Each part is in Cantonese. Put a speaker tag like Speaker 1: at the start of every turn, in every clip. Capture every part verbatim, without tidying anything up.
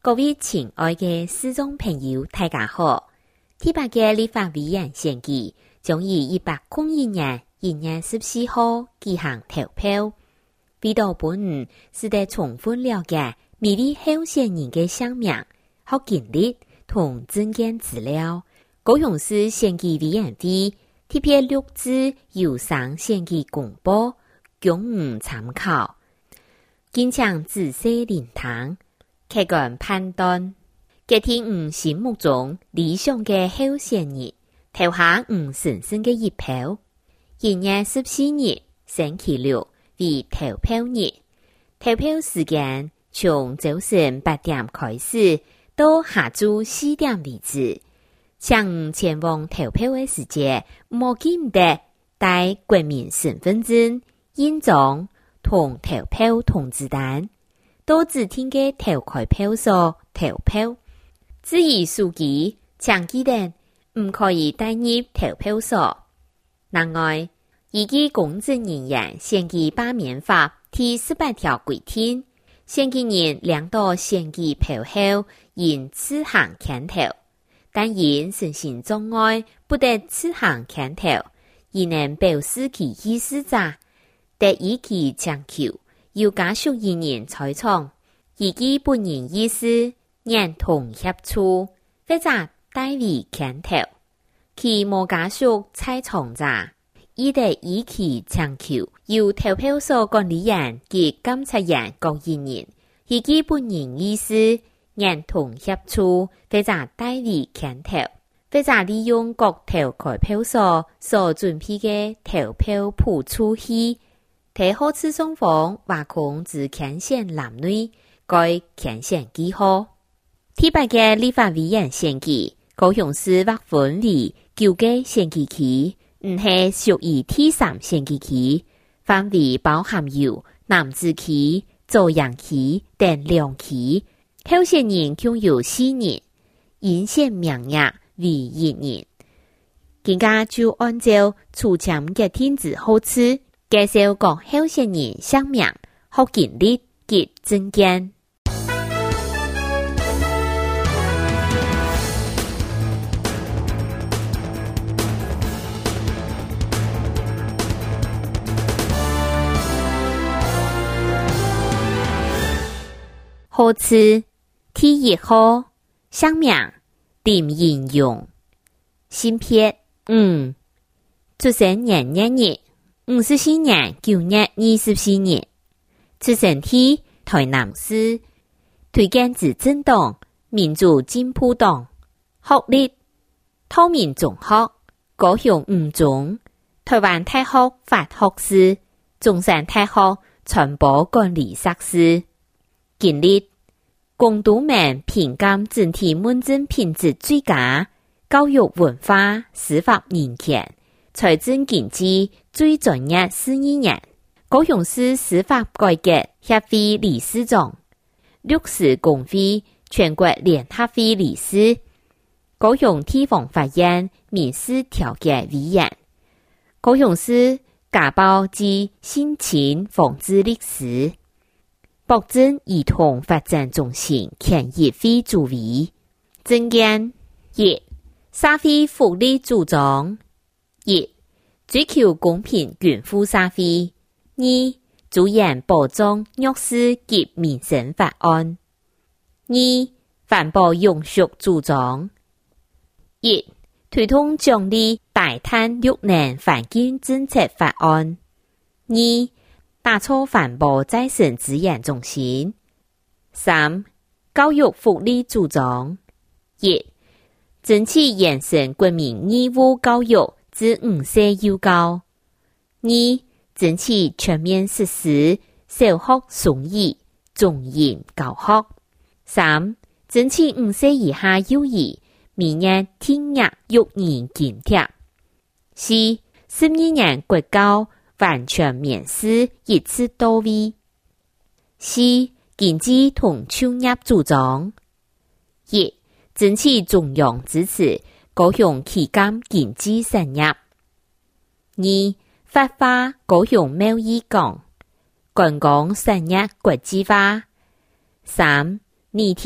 Speaker 1: 各位亲爱的师众朋友，大家好！第八届立法委员选举将于一八零一年一月十四号举行投票。为了本人是得充分了解每位候选人的姓名、和经历同证件资料，高雄市选举委员会特别录制有上选举公报，供予参考。敬请仔细聆听，客观判断，决定吾心目中理想的候选人，投下吾神圣的一票。一月十四日星期六为投票日，投票时间从早上八點開始到下晝四點為止。請前往投票的時節，莫記得帶國民身份證、印章同投票通知單，到指定的投開票所投票。至於書記，請記得唔可以帶入投票所。另外，依據公職人員選舉罷免法第十八條規定，選舉人兩到選舉票後應自行牽頭，但因身心障礙不得自行牽頭，而能表示其意思者，得以其請求由家屬人員在場，依據本人意思認同協助，或者代為牽頭。其無家屬在場者，亦得以其請求由投票所管理員及監察員各人員，依據本人意思認同協助，或者代為牽頭，或者利用各投開票所所準備的投票譜出器，提好次雙方挖空至牽線男女，該牽線記號。第八屆立法委員選舉，高雄市劃分為九個選舉區，唔係屬於第三選舉區，範圍包含有楠梓區、朝陽區等兩區。候選人共有四人，因選名額為一人。大家就按照出簽嘅天子號次，介紹各候選人姓名、和經歷及證件。號次第一號，姓名林英勇，性別嗯，出生年月日五十四年九月二十四日，出生地台南市，推薦至政黨民主進步黨，學歷透明中學、高雄五中、台灣大學法學士、中山大學傳播管理碩士。經歷公督們評鑑整體問政品質最佳，教育文化、司法人權、財政經濟最專業四二年，高雄市司法改革協會理事長，律師公會全國聯合會理事，高雄地方法院民事調解委員，高雄市家暴及性侵防治律師，保證兒童發展中心權益會主委。證件一、社會福利主張一、追求公平均富社會二、主演保障弱勢及民生法案二、環保永續主張一、推動獎勵大碳綠能環境政策法案二、打造環保再生資源中心三、教育福利主張一、爭取延伸國民義務教育至五歲幼教二、爭取全面實施小學雙語中英教學三、爭取五歲以下幼兒每年聽日育兒津貼四、十二年國教完全免試一次到位四、經濟同就業主張一、爭取中央支持高雄旗艦經濟產業二、發揮高雄貿易港觀光產業國際化三、擬定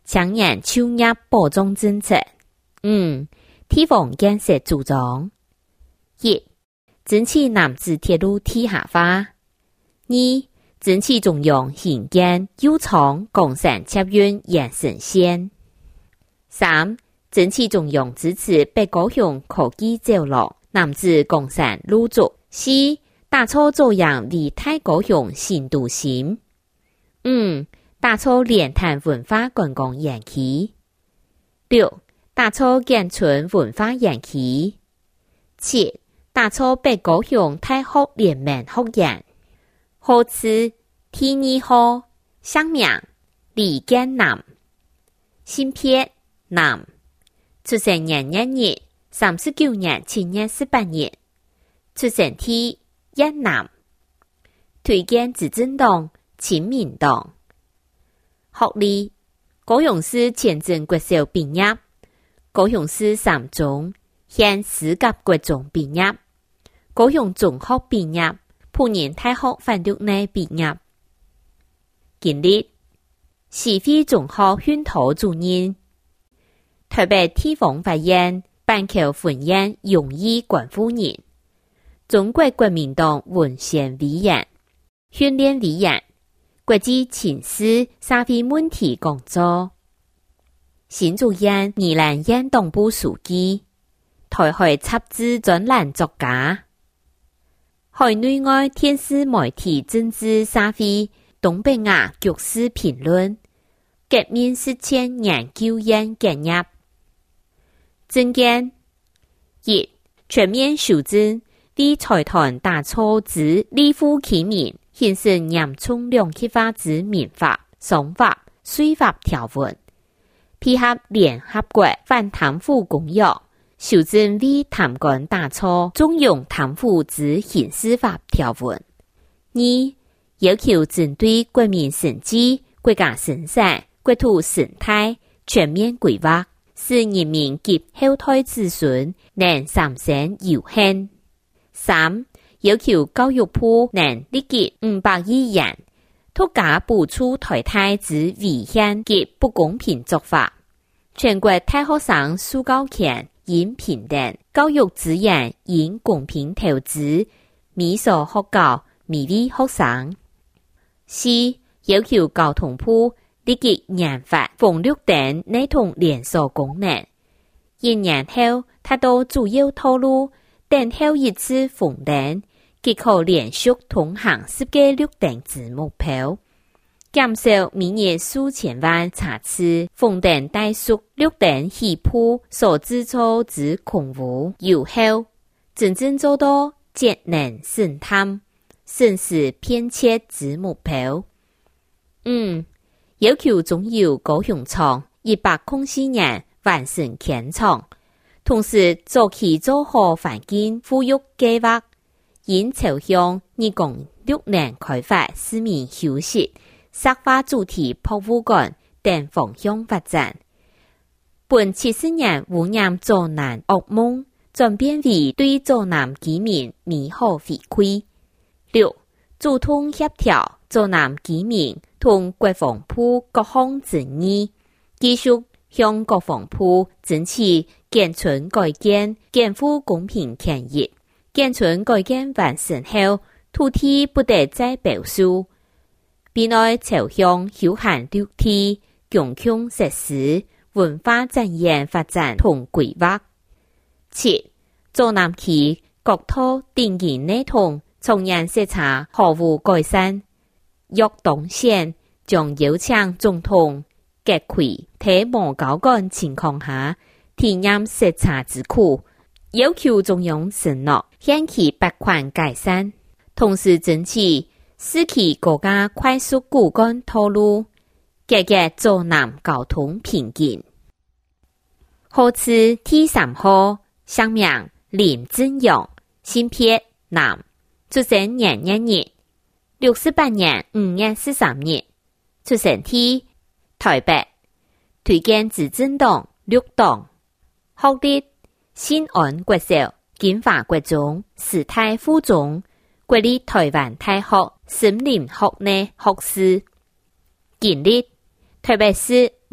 Speaker 1: 强硬秋叶保障政策。五、地方建设主张。一、争取南至铁路地下化。二、争取中央兴建有偿共sản捷運延伸線。三、争取中央支持北高雄科技走廊南至共產路軸。四、打造做樣為太高雄新都心。五、打造蓮潭文化觀光園區。六、打造建村文化園區。七、打造北高雄大學聯名學院。號次第二號，鄉名李建南，性別男，出生年月日三十九年七月十八日，出生地越南，推薦執政黨親民黨。學歷高雄市前鎮國小畢業，高雄市三中現私立國中畢業，高雄中學畢業，輔仁大學法律系畢業。經歷市府中學訓導主任，台北地方法院板橋分院榮譽官夫人，中國國民黨文宣委員、訓練委員，國際情勢社會問題講座，新竹縣宜蘭縣黨部書記，台海雜誌專欄作家。海內外電視媒體政治社會東北亞局勢評論，革命實踐研究院結業。政見一、全面修正為財團打造之利富其民，形成嚴重兩極化之民法、商法、稅法條文，配合聯合國反貪腐公約，修正為貪官打造縱容貪腐之刑事法條文。二、要求針對國民生計、國家生產、國土生態全面規劃，使人民及後代子孫能三生有幸。三、要求教育部能立即五百億元，獨家補助台大之違憲及不公平做法，全國大學生授教權應平等，教育資源應公平投資，美所學教，美為學生。四、要求交通部立即研發紅綠燈內統連鎖功能，一年後達到主要道路等候一次紅燈，即可連續通行十個綠燈之目標，減少每年數千萬查次紅燈怠速綠燈起步所製造之空污有效，真正做到節能省碳、省時騙切之目標。五、要求中油高雄廠一百零四年完成建廠，同時早期做好環境富裕計劃，應朝向二零六年開發市民休息、石化主題博物館等方向發展。本七十年污染造南噩夢，轉變為對造南居民美好回饋。六、主動協調造南居民同國防部各項爭議，繼續向國防部爭取建村改建，肩負公平權益。建村改建完成後，土地不得再標書，並來朝向休閒綠地、公共設施、文化產業發展同規劃。七、造南區國土定義內統從嚴審查毫無改善，約東縣將邀請總統閣揆在無交管情況下體驗審查之苦，要求中央承諾限期撥款改善，同時爭取使其國家快速骨幹道路，解決造南交通瓶頸。號次第三號，鄉名林正陽，性別男，出生年月日六十八年五月十三日，出生地台北，推薦執政黨綠黨。學歷新安國小、金華國中、師大附中、國立台灣大學森林學系學士。經歷台北市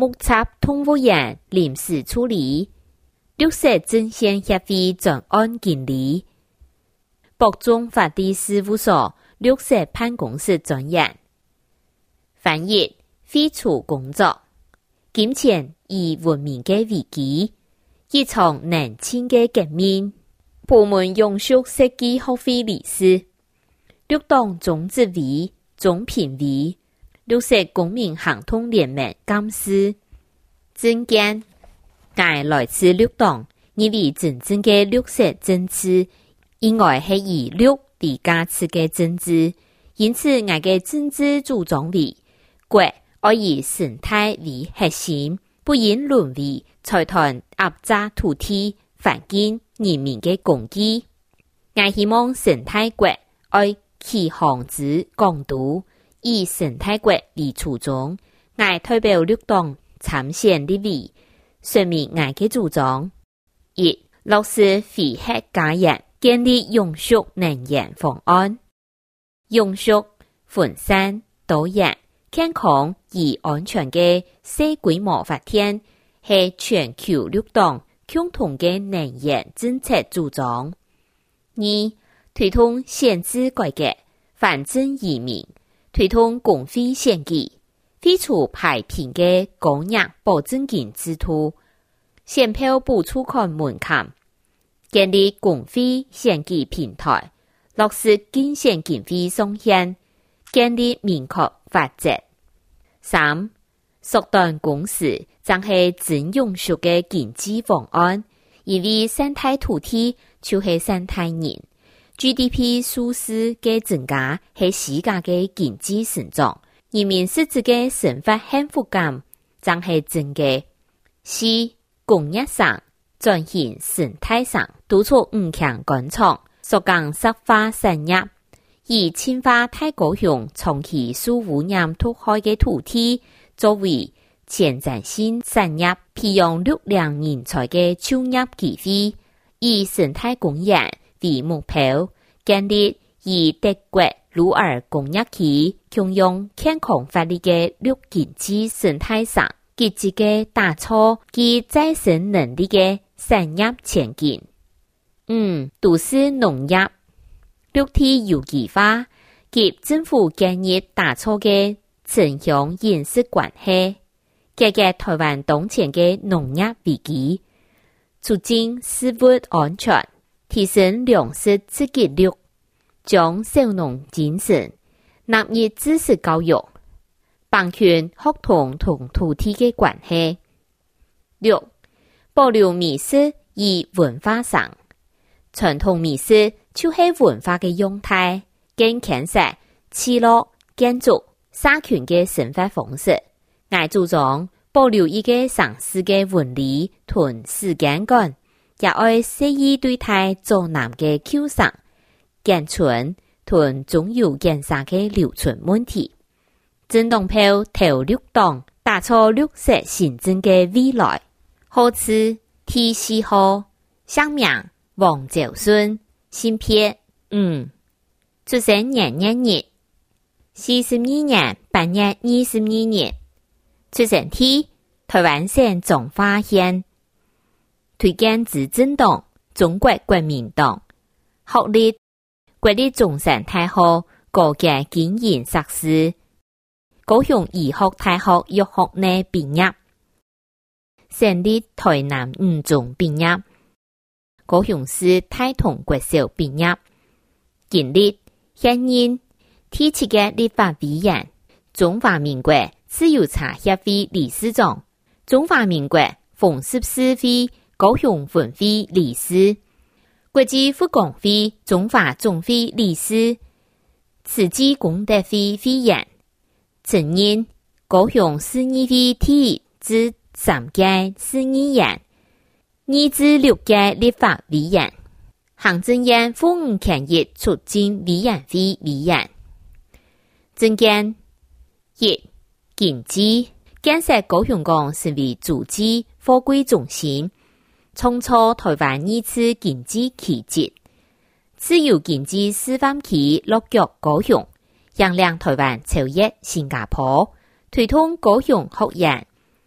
Speaker 1: 目测通务员临时处理，绿色阵线协会专案经理，北中法律事务所绿色办公室专员，翻译废除工作，金钱以文明嘅危机，一场年轻嘅革命，部门永续设计学会理事，绿党总执委、总评委，绿色公民行动联盟监事，证件，我来自绿党，认为真正嘅绿色政治，应该系以绿为价值嘅政治，因此我嘅政治主张为国要以生态为核心，不应沦为财团压榨土地、环境、人民嘅攻击。我希望生态国要起航之港督，以生态国为初衷。我代表绿党参选立委，说明我嘅主张：一、落实非核家园建立永续能源方案，永续、分散、多元、健康而安全嘅小规模发展，係全球綠黨共同嘅能源政策主張。二、推動憲制改革，反正移民，推動公費選舉，廢除排平嘅高額保證金制度，選票補助款門檻，建立公費選舉平台，落實競選經費上限，建立明確法則。三、縮短工時，正係真永續嘅經濟方案，因為生態土地就是生態人 ，G D P 數字嘅增加係世界嘅經濟成長，人民實質嘅生活幸福感正係真嘅。四、工業上轉型生態上，督促五強工廠，縮減石化產業，以清化太高雄長期受污染毒害嘅土地作為前瞻性產業，培養綠領人才嘅就業機會，以生態工業為目標，建立以德國魯爾工業區共用健康發力嘅綠經濟生態上，積極嘅打造其再生能力嘅產業前景。五、都市農業綠地有機化及政府建議打造嘅城鄉飲食關係，解決台灣當前嘅農業危機，促進食物安全，提升糧食自給率，將小農精神納入知識教育，幫勸學童同土地嘅關係。六、保留美食與文化上，傳統美食就是文化嘅樣態，跟建設、娛樂、建築、社群嘅生活方式。我主張保留一個城市嘅文理同時間感，也愛適宜對待做南嘅構想、建存同總有建設嘅留存問題。政黨票投綠黨，打造綠色行政嘅未來。號詞第四號，姓名王兆順，性別嗯，出生年月日，四十二年八月二十二日，出生地台灣省彰化縣，推薦自政黨中國國民黨，學歷國立中山大學高級經營碩士，高雄醫學大學藥學內畢業，省立台南五中畢業，高雄市大同國小畢業，經歷現任第七屆立法委員，中華民國自由茶協會理事長，中華民國紅十字會高雄分會理事，國際婦工會中華總會理事，慈濟功德會會員，曾任高雄市議會第一至三屆市議員，二至六屆立法委員，行政院婦女權益促進委員會委員。政見一、經濟建設高雄港成為國際貨櫃中心，創造台灣二次經濟奇蹟。自由經濟示範區落腳高雄，引領台灣超越新加坡，推動高雄學園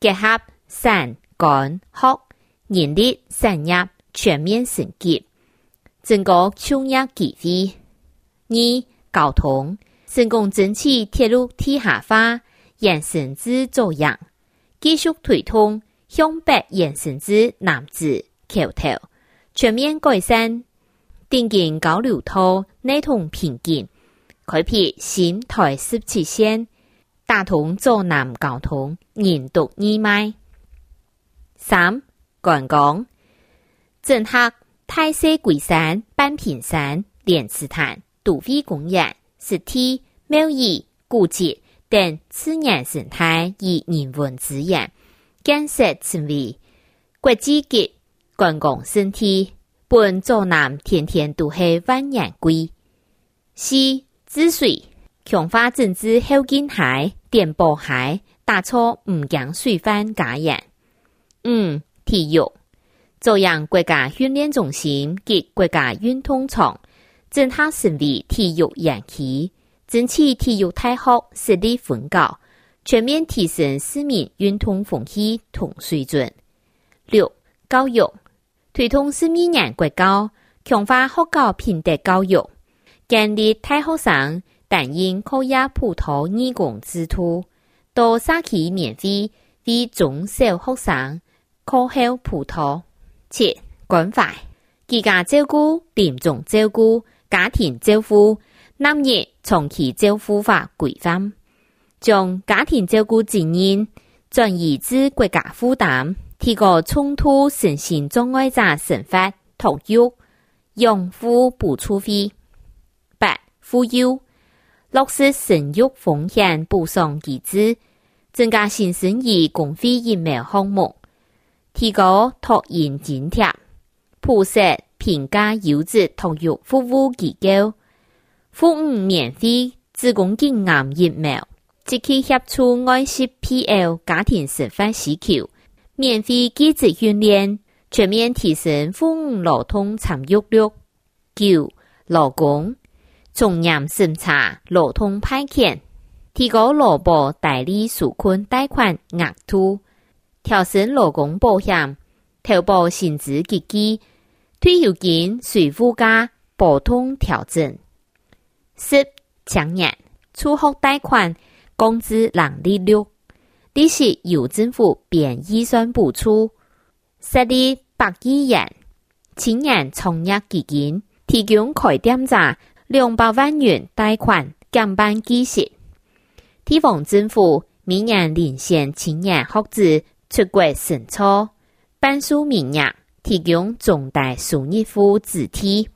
Speaker 1: 结合省、管、学、人力、产业全面升级，整个产业机会。二、交通，成功争取铁路地下化，延伸至左洋，继续推动向北延伸至南至口头，全面改善定建交流道内通瓶颈，开辟新台十七线，打通左南交通任督二脉。三、观光，整合太西桂山、半屏山、莲池潭、都会公园、实体、贸易、古迹等自然生态与人文资源，建设成为国际级观光胜地。本左南天天都是万人归。四、治水，强化整治后进海、电波海，打造唔讲水泛家园。五、体育，朝阳国家训练中心及国家运动场整合成为体育园区，争取体育大学实力分高，全面提升市民运动风气同水准。六、教育，推动十二年国教，强化学校品德教育，建立大学生担任课业辅导义工制度，到社区免费为中小學生課後輔導。七、關懷，居家照顧、臨終照顧、家庭照顧、男女長期照顧法規範，將家庭照顧責任轉移至國家負擔，提高重度身心障礙者生活托育養護補助費。八、婦幼，落實生育風險補償機制，增加新生兒公費疫苗項目，提高托嬰津貼，鋪設平價優質托育服務機構，服務免費子宮頸癌疫苗，積極協助愛 C P L 家庭生活需求，免費技職訓練，全面提升服務勞動參與率。九、勞工，從嚴審查勞動派遣，提高勞保代理紓困貸款額度，調升勞工保險，投保薪資基金，退休金隨物價波動調整。十、青年，儲蓄貸款降至零利率，利息由政府編預算補助，設立百億元青年創業基金，提供開店者兩百萬元貸款減半利息。地方政府每年領先青年學子出國深造，半數名額提供中大收入戶子弟。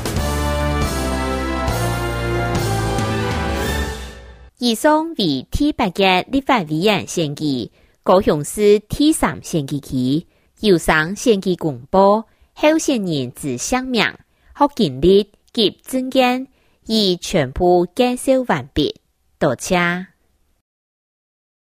Speaker 1: 以上為第八屆立法委員選舉，高雄市第三選舉區由上選舉公報，候選人之姓名、學經歷及政見已全部介紹完畢。多謝。